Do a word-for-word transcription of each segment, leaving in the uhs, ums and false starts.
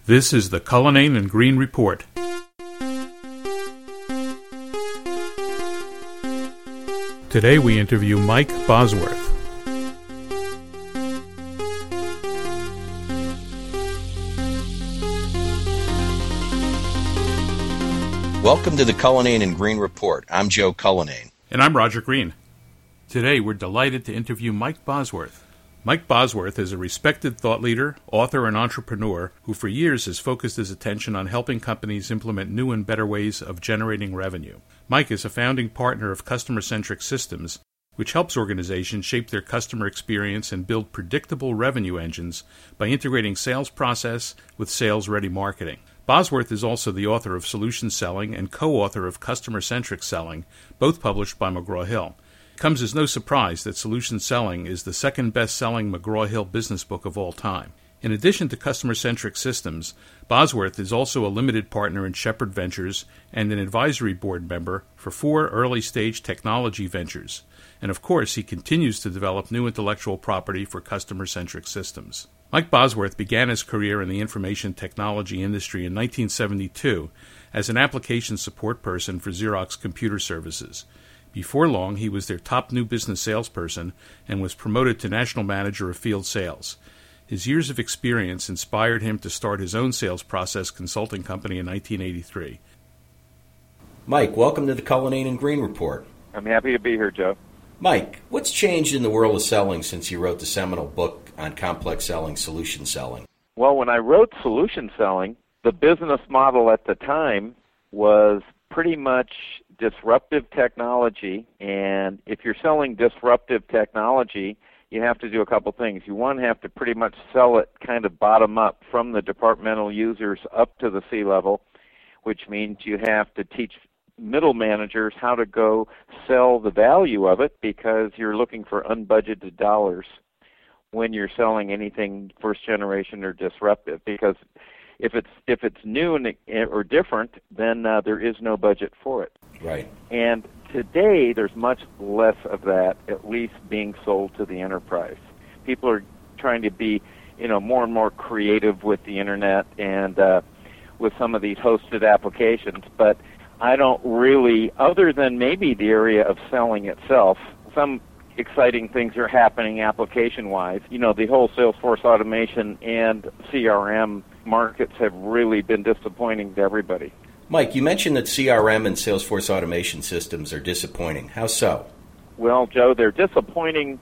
This is the Cullinane and Green Report. Today we interview Mike Bosworth. Welcome to the Cullinane and Green Report. I'm Joe Cullinane. And I'm Roger Green. Today we're delighted to interview Mike Bosworth. Mike Bosworth is a respected thought leader, author, and entrepreneur who for years has focused his attention on helping companies implement new and better ways of generating revenue. Mike is a founding partner of Customer-Centric Systems, which helps organizations shape their customer experience and build predictable revenue engines by integrating sales process with sales-ready marketing. Bosworth is also the author of Solution Selling and co-author of Customer-Centric Selling, both published by McGraw-Hill. It comes as no surprise that Solution Selling is the second best-selling McGraw-Hill business book of all time. In addition to Customer-Centric Systems, Bosworth is also a limited partner in Shepherd Ventures and an advisory board member for four early-stage technology ventures. And of course, he continues to develop new intellectual property for Customer-Centric Systems. Mike Bosworth began his career in the information technology industry in nineteen seventy-two as an application support person for Xerox Computer Services. Before long, he was their top new business salesperson and was promoted to national manager of field sales. His years of experience inspired him to start his own sales process consulting company in nineteen eighty-three. Mike, welcome to the Cullinane and Green Report. I'm happy to be here, Joe. Mike, what's changed in the world of selling since you wrote the seminal book on complex selling, Solution Selling? Well, when I wrote Solution Selling, the business model at the time was pretty much disruptive technology, and if you're selling disruptive technology, you have to do a couple things. You, one, have to pretty much sell it kind of bottom up from the departmental users up to the C-level, which means you have to teach middle managers how to go sell the value of it because you're looking for unbudgeted dollars when you're selling anything first generation or disruptive, because if it's if it's new and or different, then uh, there is no budget for it. Right. And today there's much less of that, at least being sold to the enterprise. People are trying to be, you know, more and more creative with the internet and uh, with some of these hosted applications, but I don't really, other than maybe the area of selling itself, some exciting things are happening application-wise. You know, the whole Salesforce automation and C R M markets have really been disappointing to everybody. Mike, you mentioned that C R M and Salesforce automation systems are disappointing. How so? Well, Joe, they're disappointing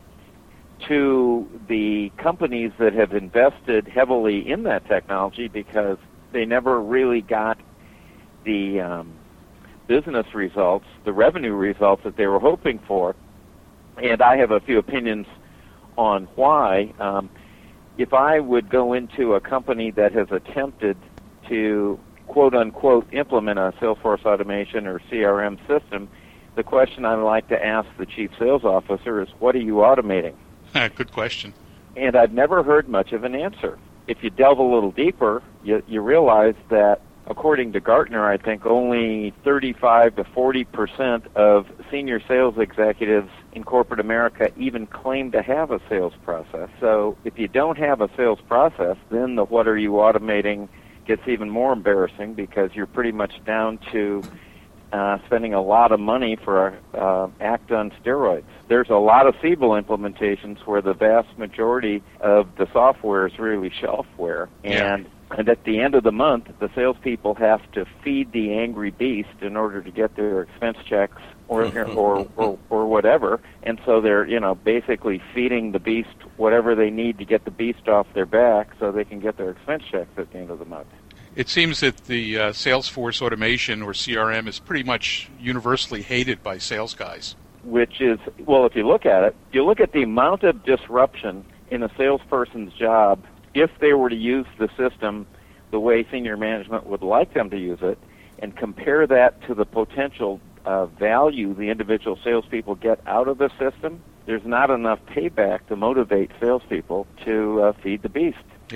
to the companies that have invested heavily in that technology because they never really got the um, business results, the revenue results that they were hoping for. And I have a few opinions on why. Um, if I would go into a company that has attempted to quote-unquote implement a Salesforce automation or C R M system, the question I like to ask the chief sales officer is, what are you automating? Good question. And I've never heard much of an answer. If you delve a little deeper, you, you realize that according to Gartner, I think only thirty-five to forty percent of senior sales executives in corporate America even claim to have a sales process. So if you don't have a sales process, then the what are you automating gets even more embarrassing because you're pretty much down to uh, spending a lot of money for uh, act on steroids. There's a lot of Siebel implementations where the vast majority of the software is really shelfware. And yeah. And at the end of the month, the salespeople have to feed the angry beast in order to get their expense checks or or, or or whatever. And so they're, you know, basically feeding the beast whatever they need to get the beast off their back so they can get their expense checks at the end of the month. It seems that the uh, Salesforce automation or C R M is pretty much universally hated by sales guys. Which is, well, if you look at it, you look at the amount of disruption in a salesperson's job if they were to use the system the way senior management would like them to use it, and compare that to the potential uh, value the individual salespeople get out of the system, there's not enough payback to motivate salespeople to uh, feed the beast. Yeah.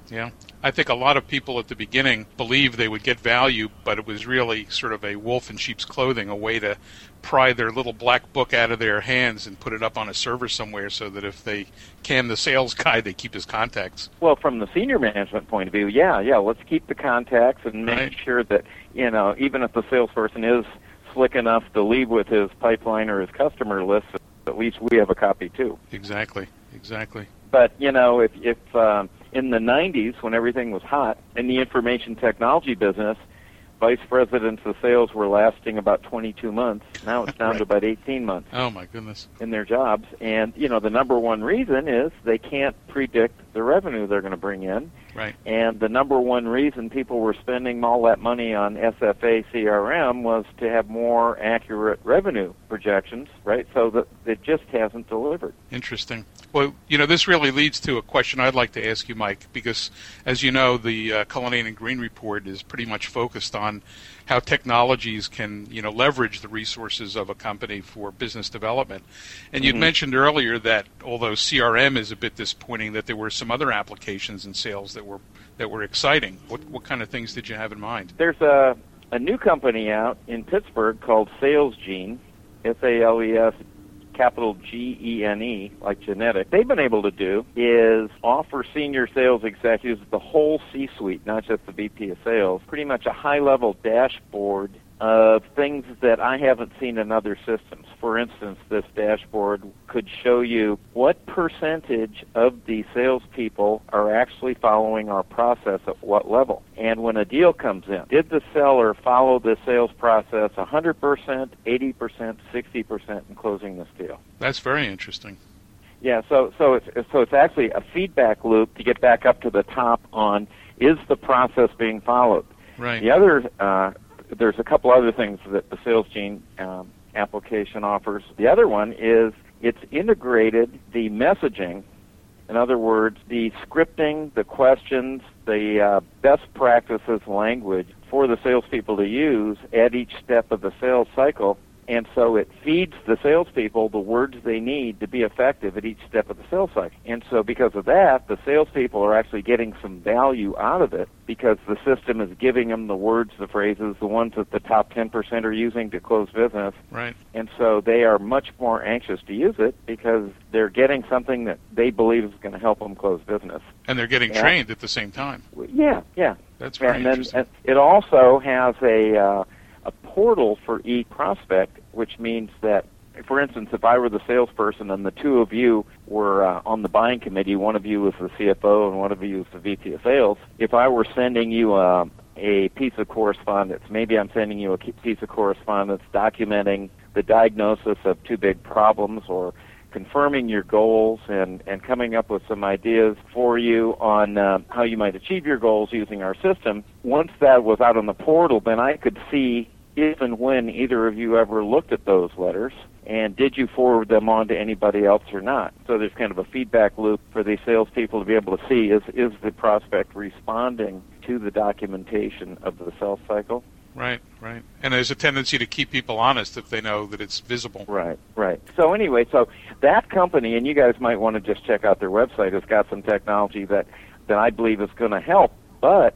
Yeah. I think a lot of people at the beginning believed they would get value, but it was really sort of a wolf in sheep's clothing, a way to pry their little black book out of their hands and put it up on a server somewhere so that if they can the sales guy, they keep his contacts. Well, from the senior management point of view, yeah, yeah, let's keep the contacts and make Right. sure that, you know, even if the salesperson is slick enough to leave with his pipeline or his customer list, at least we have a copy too. Exactly. Exactly. But, you know, if, if um, in the nineties, when everything was hot in the information technology business, vice presidents of sales were lasting about twenty-two months. Now it's down Right. to about eighteen months Oh, my goodness. in their jobs. And, you know, the number one reason is they can't predict the revenue they're going to bring in. Right. And the number one reason people were spending all that money on S F A C R M was to have more accurate revenue projections, right? So that it just hasn't delivered. Interesting. Well, you know, this really leads to a question I'd like to ask you, Mike, because, as you know, the uh, Cullinane and Green report is pretty much focused on how technologies can, you know, leverage the resources of a company for business development. And you'd Mhm. mentioned earlier that although C R M is a bit disappointing, that there were some other applications in sales that were that were exciting. What what kind of things did you have in mind? There's a, a new company out in Pittsburgh called SalesGene, S A L E S capital G E N E, like genetic. They've been able to do is offer senior sales executives the whole C-suite, not just the V P of sales, pretty much a high-level dashboard of things that I haven't seen in other systems. For instance, this dashboard could show you what percentage of the salespeople are actually following our process at what level. And when a deal comes in, did the seller follow the sales process one hundred percent, eighty percent, sixty percent in closing this deal? That's very interesting. Yeah, so so it's so it's actually a feedback loop to get back up to the top on, is the process being followed? Right. The other, uh, there's a couple other things that the SalesGene um, application offers. The other one is it's integrated the messaging. In other words, the scripting, the questions, the uh, best practices language for the salespeople to use at each step of the sales cycle. And so it feeds the salespeople the words they need to be effective at each step of the sales cycle. And so because of that, the salespeople are actually getting some value out of it because the system is giving them the words, the phrases, the ones that the top ten percent are using to close business. Right. And so they are much more anxious to use it because they're getting something that they believe is going to help them close business. And they're getting Yeah. trained at the same time. Yeah, yeah. That's very and then interesting. and it also has a uh, a portal for each prospect, which means that, for instance, if I were the salesperson and the two of you were uh, on the buying committee, one of you was the C F O and one of you was the V P of sales, if I were sending you uh, a piece of correspondence, maybe I'm sending you a piece of correspondence documenting the diagnosis of two big problems or confirming your goals and, and coming up with some ideas for you on uh, how you might achieve your goals using our system. Once that was out on the portal, then I could see if and when either of you ever looked at those letters, and did you forward them on to anybody else or not. So there's kind of a feedback loop for the salespeople to be able to see, is, is the prospect responding to the documentation of the sales cycle? Right, right. And there's a tendency to keep people honest if they know that it's visible. Right, right. So anyway, so that company, and you guys might want to just check out their website, has got some technology that, that I believe is going to help, but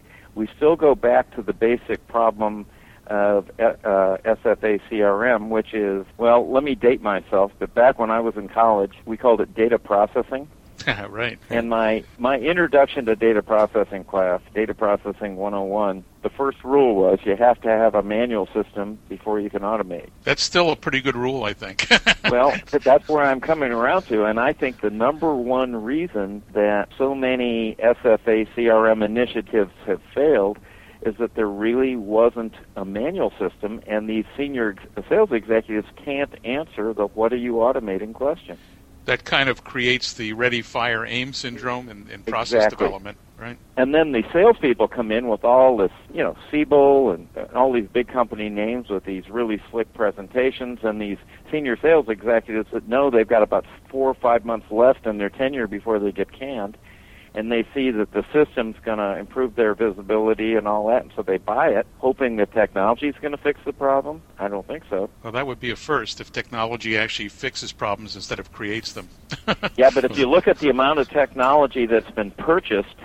we still go back to the basic problem of uh, S F A C R M, which is, well, let me date myself, but back when I was in college, we called it data processing. Right. And my, my introduction to data processing class, Data Processing one oh one, the first rule was you have to have a manual system before you can automate. That's still a pretty good rule, I think. Well, that's where I'm coming around to, and I think the number one reason that so many S F A C R M initiatives have failed is that there really wasn't a manual system, and these senior sales executives can't answer the what are you automating question. That kind of creates the ready, fire, aim syndrome in, in process Exactly. development, right? And then the salespeople come in with all this, you know, Siebel and uh, all these big company names with these really slick presentations, and these senior sales executives that know they've got about four or five months left in their tenure before they get canned, and they see that the system's going to improve their visibility and all that, and so they buy it, hoping that technology is going to fix the problem. I don't think so. Well, that would be a first if technology actually fixes problems instead of creates them. Yeah, but if you look at the amount of technology that's been purchased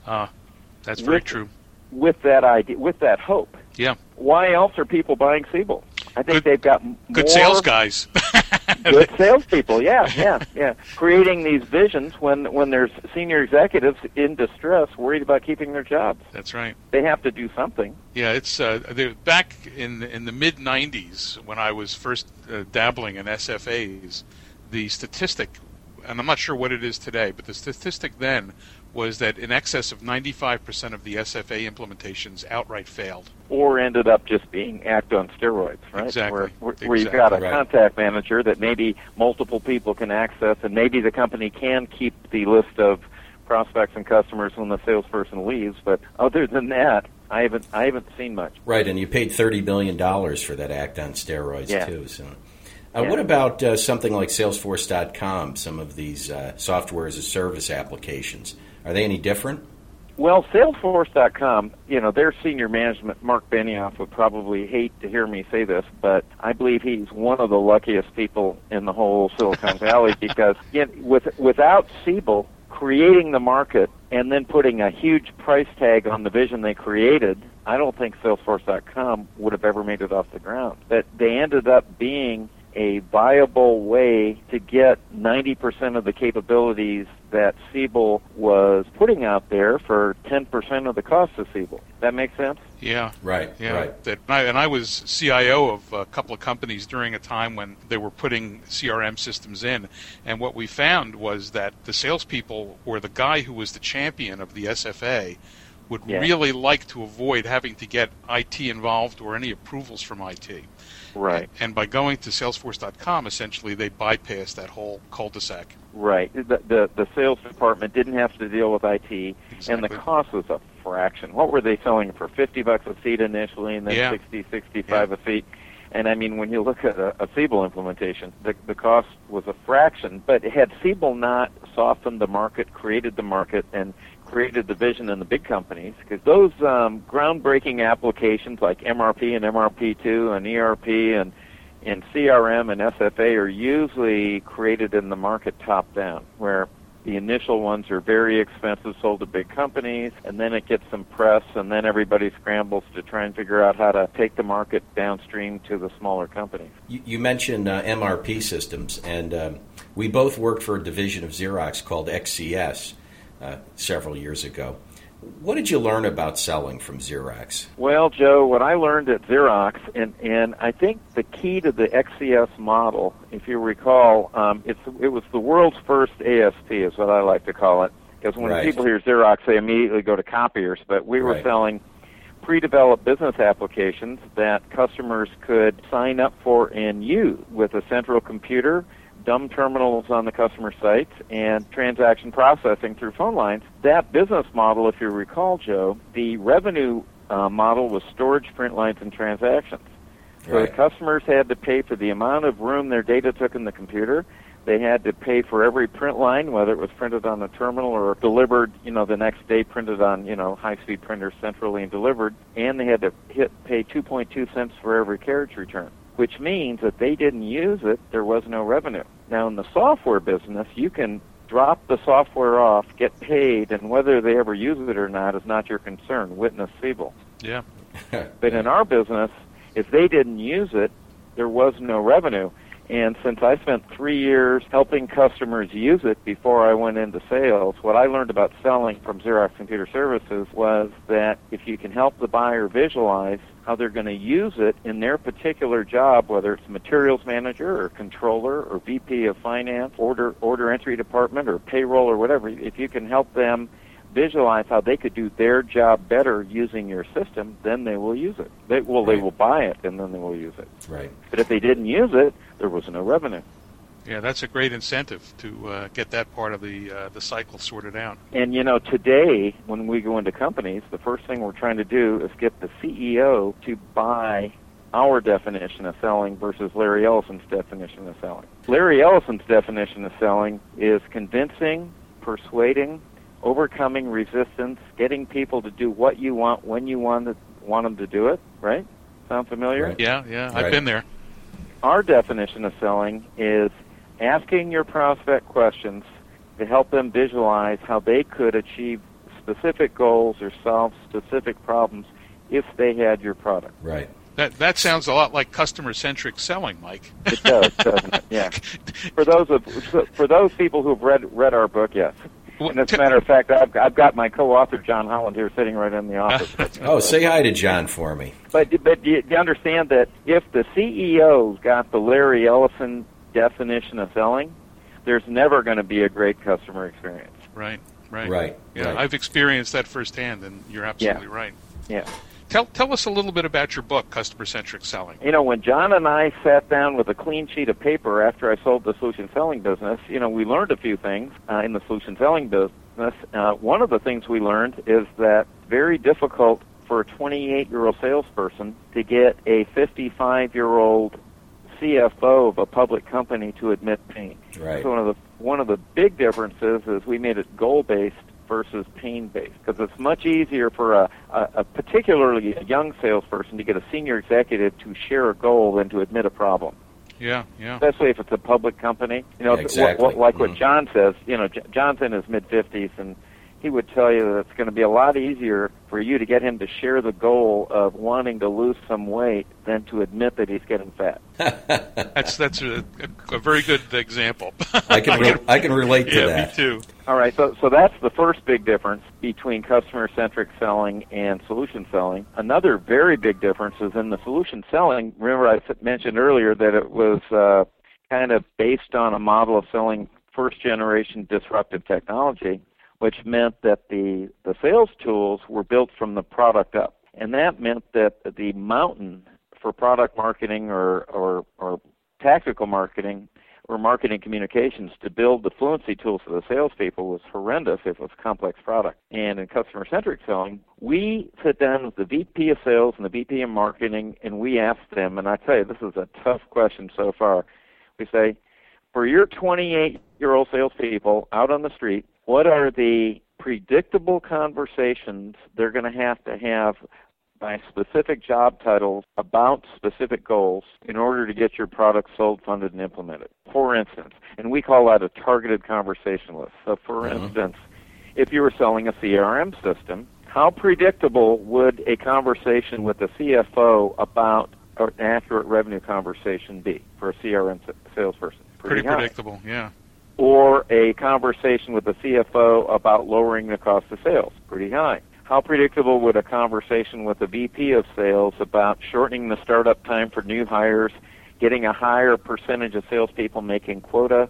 Uh, that's very with, true. With that idea, with that hope. Yeah. Why else are people buying Siebel? I think Good, they've got more good sales guys. Good salespeople, yeah, yeah, yeah. Creating these visions when when there's senior executives in distress, worried about keeping their jobs. That's right. They have to do something. Yeah, it's uh, back in in the mid nineties when I was first uh, dabbling in S F As. The statistic, and I'm not sure what it is today, but the statistic then was that in excess of ninety-five percent of the S F A implementations outright failed. Or ended up just being act on steroids, right? Exactly. Where, where, exactly. where you've got a right. contact manager that maybe multiple people can access, and maybe the company can keep the list of prospects and customers when the salesperson leaves. But other than that, I haven't I haven't seen much. Right, and you paid thirty million dollars for that act on steroids, yeah. too. So, uh, yeah. What about uh, something like Salesforce dot com, some of these uh, software as a service applications? Are they any different? Well, Salesforce dot com, you know, their senior management, Mark Benioff, would probably hate to hear me say this, but I believe he's one of the luckiest people in the whole Silicon Valley because you know, with, without Siebel creating the market and then putting a huge price tag on the vision they created, I don't think Salesforce dot com would have ever made it off the ground. But they ended up being a viable way to get ninety percent of the capabilities that Siebel was putting out there for ten percent of the cost of Siebel. That make sense? Yeah. Right, yeah. right. That, and, I, and I was C I O of a couple of companies during a time when they were putting C R M systems in, and what we found was that the salespeople, or the guy who was the champion of the S F A, would yeah. really like to avoid having to get I T involved or any approvals from I T. Right. And, and by going to Salesforce dot com, essentially, they bypassed that whole cul-de-sac. Right. The, the the sales department didn't have to deal with I T, Exactly. and the cost was a fraction. What were they selling for? fifty bucks a seat initially, and then Yeah. sixty, sixty-five Yeah. a seat. And I mean, when you look at a, a Siebel implementation, the the cost was a fraction. But had Siebel not softened the market, created the market, and created the vision in the big companies, because those um, groundbreaking applications like M R P and M R P two and E R P and and C R M and S F A are usually created in the market top down, where the initial ones are very expensive, sold to big companies, and then it gets some press, and then everybody scrambles to try and figure out how to take the market downstream to the smaller companies. You, you mentioned uh, M R P systems, and um, we both worked for a division of Xerox called X C S uh, several years ago. What did you learn about selling from Xerox? Well, Joe, what I learned at Xerox, and, and I think the key to the X C S model, if you recall, um, it's, it was the world's first A S P, is what I like to call it. Because when Right. people hear Xerox, they immediately go to copiers. But we were Right. selling pre-developed business applications that customers could sign up for and use with a central computer, dumb terminals on the customer sites, and transaction processing through phone lines. That business model, if you recall, Joe, the revenue uh, model was storage, print lines, and transactions. So Right. the customers had to pay for the amount of room their data took in the computer. They had to pay for every print line, whether it was printed on a terminal or delivered, you know, the next day printed on, you know, high-speed printers centrally and delivered. And they had to hit, pay two point two cents for every carriage return, which means that they didn't use it, there was no revenue. Now, in the software business, you can drop the software off, get paid, and whether they ever use it or not is not your concern. Witness Siebel. Yeah. But in our business, if they didn't use it, there was no revenue. And since I spent three years helping customers use it before I went into sales, what I learned about selling from Xerox Computer Services was that if you can help the buyer visualize how they're going to use it in their particular job, whether it's materials manager or controller or V P of finance, order order entry department or payroll or whatever, if you can help them visualize how they could do their job better using your system, then they will use it. They, well, Right. they will buy it, and then they will use it. Right. But if they didn't use it, there was no revenue. Yeah, that's a great incentive to uh, get that part of the uh, the cycle sorted out. And, you know, today, when we go into companies, the first thing we're trying to do is get the C E O to buy our definition of selling versus Larry Ellison's definition of selling. Larry Ellison's definition of selling is convincing, persuading, overcoming resistance, getting people to do what you want when you want, to, want them to do it, right? Sound familiar? Right. Yeah, yeah, Right. I've been there. Our definition of selling is asking your prospect questions to help them visualize how they could achieve specific goals or solve specific problems if they had your product. Right. That that sounds a lot like customer-centric selling, Mike. It does, doesn't it? Yeah. For those of for those people who've read read our book, yes. And as a matter of fact, I've, I've got my co-author John Holland here sitting right in the office. Oh, say hi to John for me. But but you, you understand that if the C E O's got the Larry Ellison definition of selling, there's never going to be a great customer experience. Right. Right. Right. Yeah, right. I've experienced that firsthand, and you're absolutely Yeah. right. Yeah. Tell tell us a little bit about your book, Customer-Centric Selling. You know, when John and I sat down with a clean sheet of paper after I sold the solution selling business, you know, we learned a few things uh, in the solution selling business. Uh, one of the things we learned is that very difficult for a twenty-eight-year-old salesperson to get a fifty-five-year-old C F O of a public company to admit pain. Right. So one of the one of the big differences is we made it goal-based versus pain-based, because it's much easier for a, a, a particularly a young salesperson to get a senior executive to share a goal than to admit a problem. Yeah, yeah. Especially if it's a public company. You know, Yeah, exactly. what, what, like mm-hmm. what John says, you know, J- John's in his mid-fifties, and he would tell you that it's going to be a lot easier for you to get him to share the goal of wanting to lose some weight than to admit that he's getting fat. That's that's a, a, a very good example. I can re- I can relate to yeah, that. me too. All right, so so that's the first big difference between customer-centric selling and solution selling. Another very big difference is in the solution selling. Remember I mentioned earlier that it was uh, kind of based on a model of selling first-generation disruptive technology, which meant that the, the sales tools were built from the product up. And that meant that the mountain for product marketing or, or, or tactical marketing or marketing communications to build the fluency tools for the salespeople was horrendous if it was a complex product. And in customer-centric selling, we sit down with the V P of sales and the V P of marketing, and we ask them, and I tell you, this is a tough question so far. We say, for your twenty-eight-year-old salespeople out on the street, what are the predictable conversations they're going to have to have by specific job titles about specific goals in order to get your product sold, funded, and implemented? For instance, and we call that a targeted conversation list. So for mm-hmm. instance, if you were selling a C R M system, how predictable would a conversation with the C F O about an accurate revenue conversation be for a C R M salesperson? Pretty, Pretty predictable, yeah. Or a conversation with the C F O about lowering the cost of sales? Pretty high. How predictable would a conversation with the V P of sales about shortening the startup time for new hires, getting a higher percentage of salespeople making quota,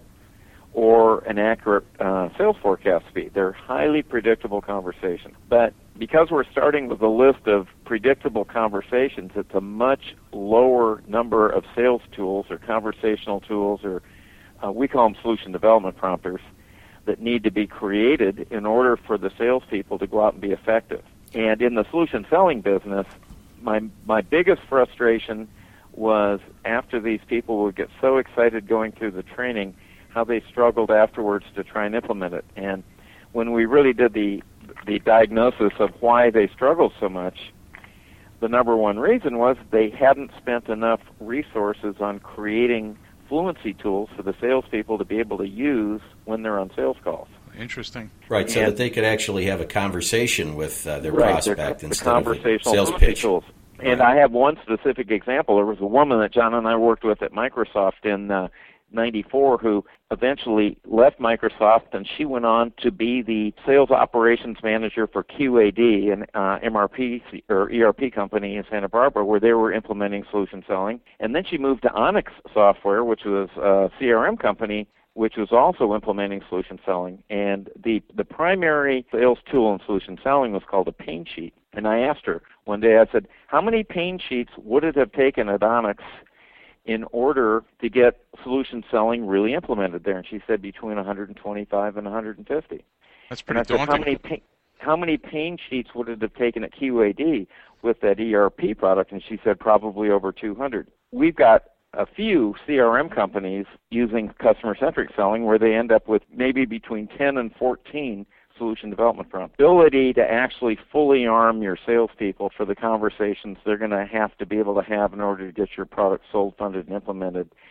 or an accurate uh, sales forecast speed? They're highly predictable conversations. But because we're starting with a list of predictable conversations, it's a much lower number of sales tools or conversational tools, or uh, we call them solution development prompters, that need to be created in order for the salespeople to go out and be effective. And in the solution selling business, my my biggest frustration was after these people would get so excited going through the training, how they struggled afterwards to try and implement it. And when we really did the the diagnosis of why they struggled so much, the number one reason was they hadn't spent enough resources on creating fluency tools for the salespeople to be able to use when they're on sales calls. Interesting. Right, so and, that they could actually have a conversation with uh, their right, prospect the instead of a sales fluency pitch. Tools. Right. And I have one specific example. There was a woman that John and I worked with at Microsoft in uh, ninety-four who eventually left Microsoft, and she went on to be the sales operations manager for Q A D, an uh, M R P or E R P company in Santa Barbara, where they were implementing solution selling. And then she moved to Onyx Software, which was a C R M company, which was also implementing solution selling. And the the primary sales tool in solution selling was called a pain sheet. And I asked her one day, I said, how many pain sheets would it have taken at Onyx in order to get solution selling really implemented there? And she said between one hundred twenty-five and one hundred fifty. That's pretty and I said, daunting. How many, pain, how many pain sheets would it have taken at Q A D with that E R P product? And she said probably over two hundred. We've got a few C R M companies using customer-centric selling where they end up with maybe between ten and fourteen solution development prompts. Ability to actually fully arm your salespeople for the conversations they're going to have to be able to have in order to get your product sold, funded, and implemented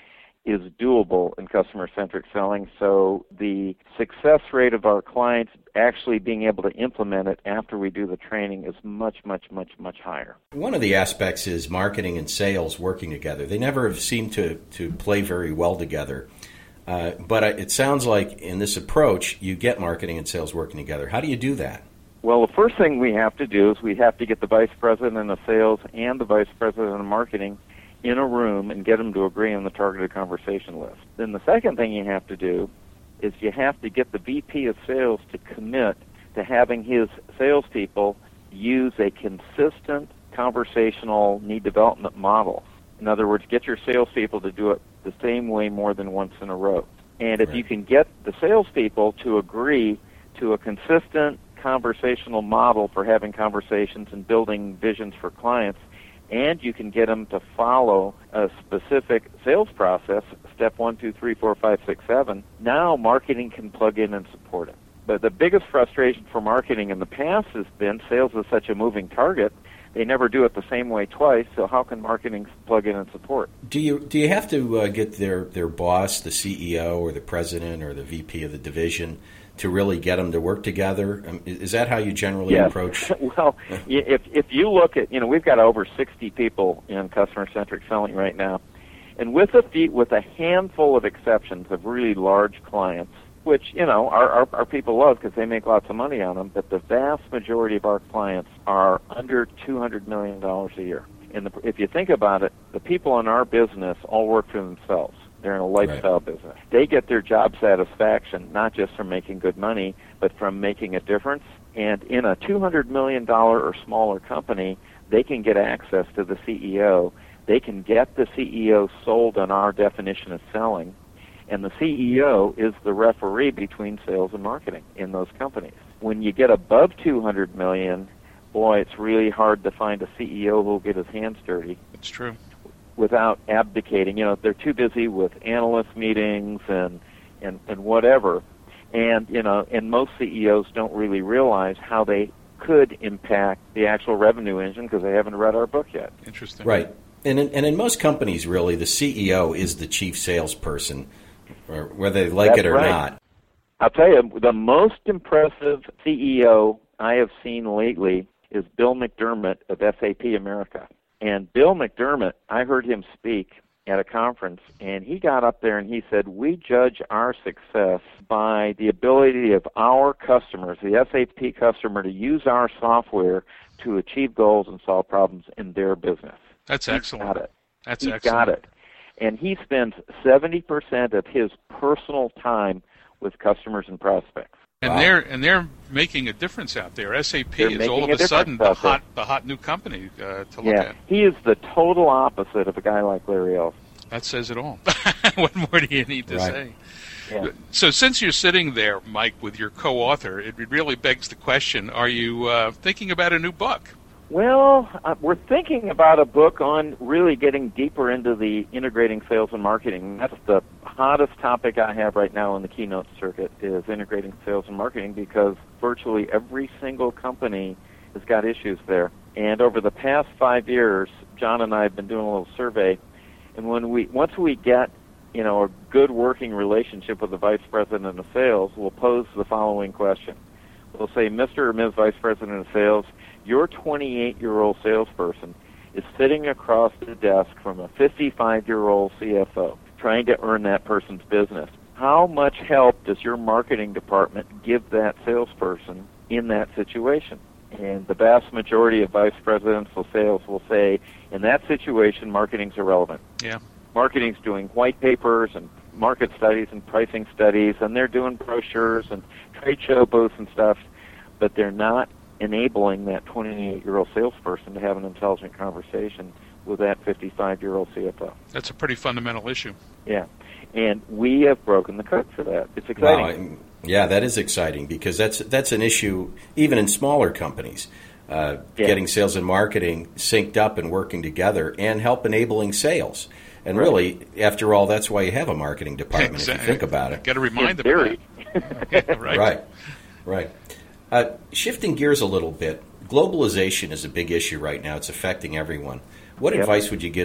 is doable in customer-centric selling. So the success rate of our clients actually being able to implement it after we do the training is much, much, much, much higher. One of the aspects is marketing and sales working together. They never have seemed to, to play very well together. Uh, but it sounds like in this approach, you get marketing and sales working together. How do you do that? Well, the first thing we have to do is we have to get the vice president of sales and the vice president of marketing in a room and get them to agree on the targeted conversation list. Then the second thing you have to do is you have to get the V P of sales to commit to having his salespeople use a consistent conversational need development model. In other words, get your salespeople to do it the same way more than once in a row. And if Right. you can get the salespeople to agree to a consistent conversational model for having conversations and building visions for clients, and you can get them to follow a specific sales process, step one, two, three, four, five, six, seven, now marketing can plug in and support it. But the biggest frustration for marketing in the past has been sales is such a moving target. They never do it the same way twice, so how can marketing plug in and support? Do you do you have to uh, get their, their boss, the C E O or the president or the V P of the division, to really get them to work together? Um, is that how you generally yes. approach? Well, if if you look at, you know, we've got over sixty people in customer-centric selling right now, and with a few, with a handful of exceptions of really large clients, which, you know, our, our, our people love because they make lots of money on them, but the vast majority of our clients are under two hundred million dollars a year. And the, if you think about it, the people in our business all work for themselves. They're in a lifestyle Right. business. They get their job satisfaction not just from making good money, but from making a difference. And in a two hundred million dollars or smaller company, they can get access to the C E O. They can get the C E O sold on our definition of selling. And the C E O is the referee between sales and marketing in those companies. When you get above two hundred million dollars, boy, it's really hard to find a C E O who will get his hands dirty. That's true. Without abdicating. You know, they're too busy with analyst meetings and, and, and whatever. And, you know, and most C E Os don't really realize how they could impact the actual revenue engine because they haven't read our book yet. Interesting. Right. And in, and in most companies, really, the C E O is the chief salesperson, or whether they like That's it or right. not. I'll tell you, the most impressive C E O I have seen lately is Bill McDermott of S A P America. And Bill McDermott, I heard him speak at a conference, and he got up there and he said, we judge our success by the ability of our customers, the S A P customer, to use our software to achieve goals and solve problems in their business. That's He's excellent. got it. That's He's excellent. got it. And he spends seventy percent of his personal time with customers and prospects. And Wow. they're and they're making a difference out there. S A P They're is all making of a a sudden difference the out there. hot the hot new company uh, to look Yeah, at. he is the total opposite of a guy like Larry Ellison. That says it all. What more do you need to Right. say? Yeah. So since you're sitting there, Mike, with your co-author, it really begs the question, are you uh, thinking about a new book? Well, uh, we're thinking about a book on really getting deeper into the integrating sales and marketing. That's the hottest topic I have right now in the keynote circuit is integrating sales and marketing because virtually every single company has got issues there. And over the past five years, John and I have been doing a little survey, and when we once we get you know a good working relationship with the vice president of sales, we'll pose the following question. We'll say, Mister or Miz Vice President of Sales, your twenty-eight-year-old salesperson is sitting across the desk from a fifty-five-year-old C F O trying to earn that person's business. How much help does your marketing department give that salesperson in that situation? And the vast majority of vice presidents of sales will say, in that situation, marketing's irrelevant. Yeah. Marketing's doing white papers and market studies and pricing studies, and they're doing brochures and trade show booths and stuff, but they're not enabling that twenty-eight-year-old salesperson to have an intelligent conversation with that fifty-five-year-old C F O. That's a pretty fundamental issue. Yeah, and we have broken the code for that. It's exciting. Wow. Yeah, that is exciting because that's that's an issue even in smaller companies. Uh, Yeah. Getting sales and marketing synced up and working together and help enabling sales. And Right. really, after all, that's why you have a marketing department, if you think about it. Got to remind In them. of theory. that. Yeah, right. Right, right. Uh, shifting gears a little bit, globalization is a big issue right now. It's affecting everyone. What Yep. advice would you give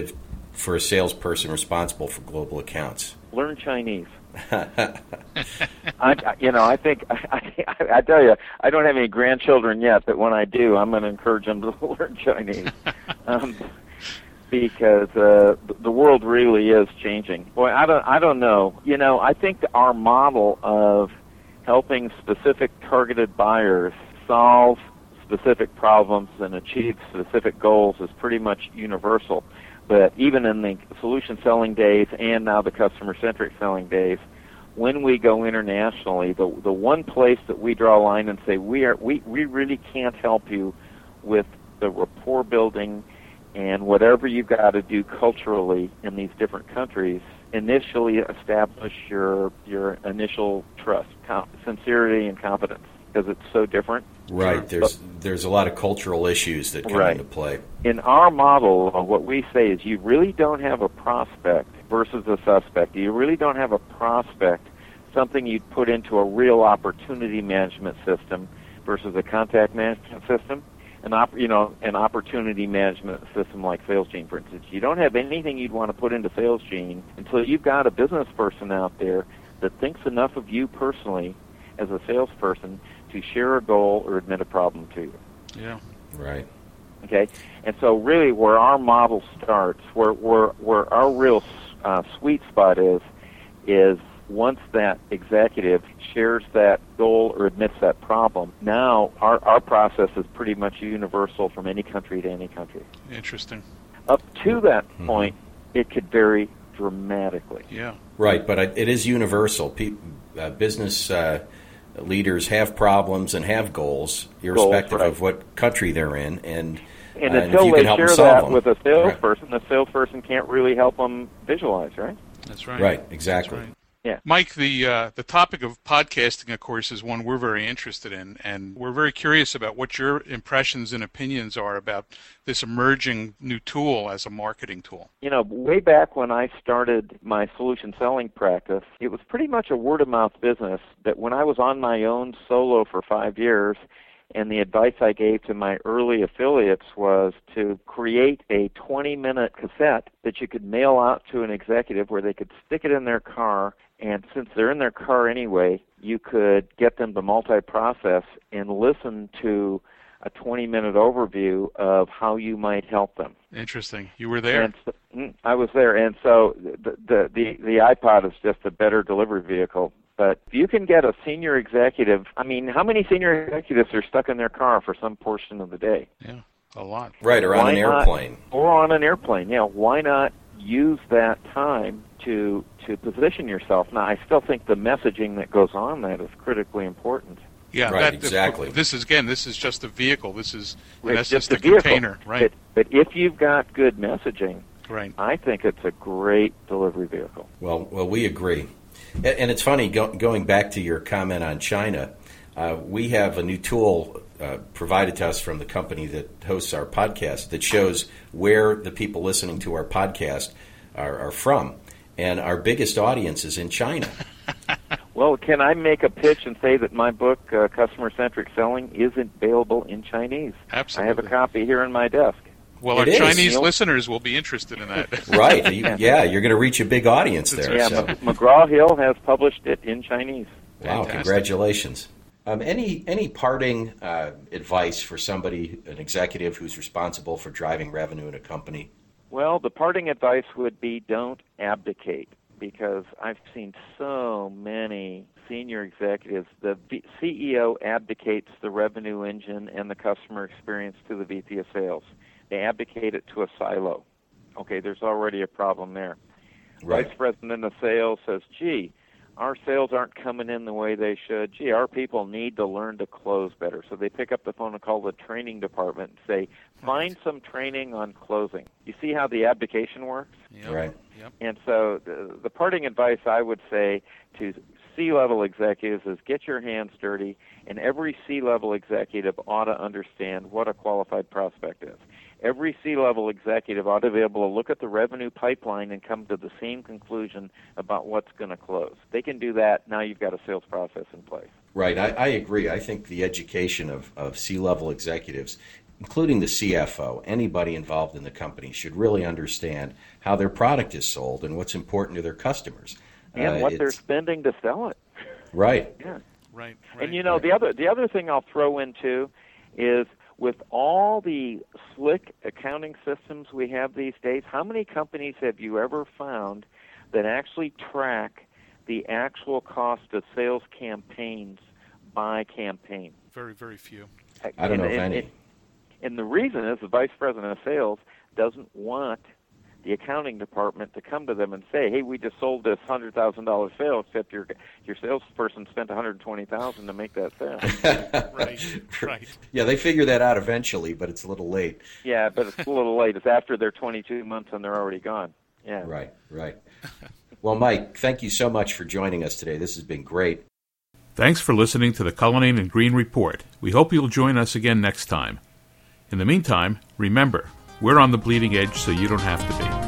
for a salesperson responsible for global accounts? Learn Chinese. I, you know, I think I, I, I tell you, I don't have any grandchildren yet, but when I do, I'm going to encourage them to learn Chinese, um, because uh, the world really is changing. Boy, I don't, I don't know. You know, I think our model of helping specific targeted buyers solve specific problems and achieve specific goals is pretty much universal. But even in the solution selling days and now the customer-centric selling days, when we go internationally, the the one place that we draw a line and say we are we, we really can't help you with the rapport building and whatever you've got to do culturally in these different countries, initially establish your your initial trust, com- sincerity, and confidence, because it's so different. Right. There's there's a lot of cultural issues that come right. into play. In our model, what we say is you really don't have a prospect versus a suspect. You really don't have a prospect, something you'd put into a real opportunity management system versus a contact management system. An op, you know, an opportunity management system like SalesGene, for instance. You don't have anything you'd want to put into SalesGene until you've got a business person out there that thinks enough of you personally as a salesperson to share a goal or admit a problem to you. Yeah. Right. Okay? And so really where our model starts, where where, where our real uh, sweet spot is, is once that executive shares that goal or admits that problem, now our, our process is pretty much universal from any country to any country. Interesting. Up to that mm-hmm. point, it could vary dramatically. Yeah. Right, but it is universal. Pe- uh, business uh, leaders have problems and have goals, irrespective goals, right. of what country they're in, and and uh, until and they share that them, with a salesperson, right. the salesperson can't really help them visualize, right? That's right. Right, exactly. That's right. Yeah. Mike, the uh, the topic of podcasting, of course, is one we're very interested in, and we're very curious about what your impressions and opinions are about this emerging new tool as a marketing tool. You know, way back when I started my solution selling practice, it was pretty much a word-of-mouth business that when I was on my own solo for five years, and the advice I gave to my early affiliates was to create a twenty-minute cassette that you could mail out to an executive where they could stick it in their car, and since they're in their car anyway, you could get them to multi-process and listen to a twenty-minute overview of how you might help them. Interesting. You were there. And so, I was there, and so the, the, the, the iPod is just a better delivery vehicle. But if you can get a senior executive, I mean, how many senior executives are stuck in their car for some portion of the day? Yeah, a lot. Right, or on why an airplane. Not, or on an airplane, yeah. Why not use that time to to position yourself? Now, I still think the messaging that goes on that is critically important. Yeah, right, that, exactly. This is, again, this is just a vehicle. This is, in It's essence, just a the vehicle. container. Right. But, but if you've got good messaging, right. I think it's a great delivery vehicle. Well, well, we agree. And it's funny, go, going back to your comment on China, uh, we have a new tool uh, provided to us from the company that hosts our podcast that shows where the people listening to our podcast are, are from. And our biggest audience is in China. Well, can I make a pitch and say that my book, uh, Customer-Centric Selling, isn't available in Chinese? Absolutely. I have a copy here in my desk. Well, It our is. Chinese You know? listeners will be interested in that. Right. You, yeah, you're going to reach a big audience there. Yeah, so. McGraw-Hill has published it in Chinese. Wow, Fantastic. congratulations. Um, any any parting uh, advice for somebody, an executive who's responsible for driving revenue in a company? Well, the parting advice would be don't abdicate, because I've seen so many senior executives. The V- C E O abdicates the revenue engine and the customer experience to the V P of sales. They abdicate it to a silo. Okay, there's already a problem there. Right. Vice president of sales says, gee, our sales aren't coming in the way they should. Gee, our people need to learn to close better. So they pick up the phone and call the training department and say, find some training on closing. You see how the abdication works? Yep. Right. Yep. And so the, the parting advice I would say to C-level executives is get your hands dirty, and every C-level executive ought to understand what a qualified prospect is. Every C-level executive ought to be able to look at the revenue pipeline and come to the same conclusion about what's going to close. They can do that. Now you've got a sales process in place. Right. I, I agree. I think the education of, of C-level executives including the C F O, anybody involved in the company should really understand how their product is sold and what's important to their customers. And uh, what they're spending to sell it. Right. Yeah. Right, right. And you know, right. the other the other thing I'll throw in too is with all the slick accounting systems we have these days, how many companies have you ever found that actually track the actual cost of sales campaigns by campaign? Very, very few. I don't know and, if and, any. And the reason is the vice president of sales doesn't want the accounting department to come to them and say, "Hey, we just sold this one hundred thousand dollars sale, except your your salesperson spent one hundred twenty thousand dollars to make that sale." Right, right. Yeah, they figure that out eventually, but it's a little late. Yeah, but it's a little late. It's after they're twenty-two months and they're already gone. Yeah. Right, right. Well, Mike, thank you so much for joining us today. This has been great. Thanks for listening to the Cullinane and Green Report. We hope you'll join us again next time. In the meantime, remember, we're on the bleeding edge so you don't have to be.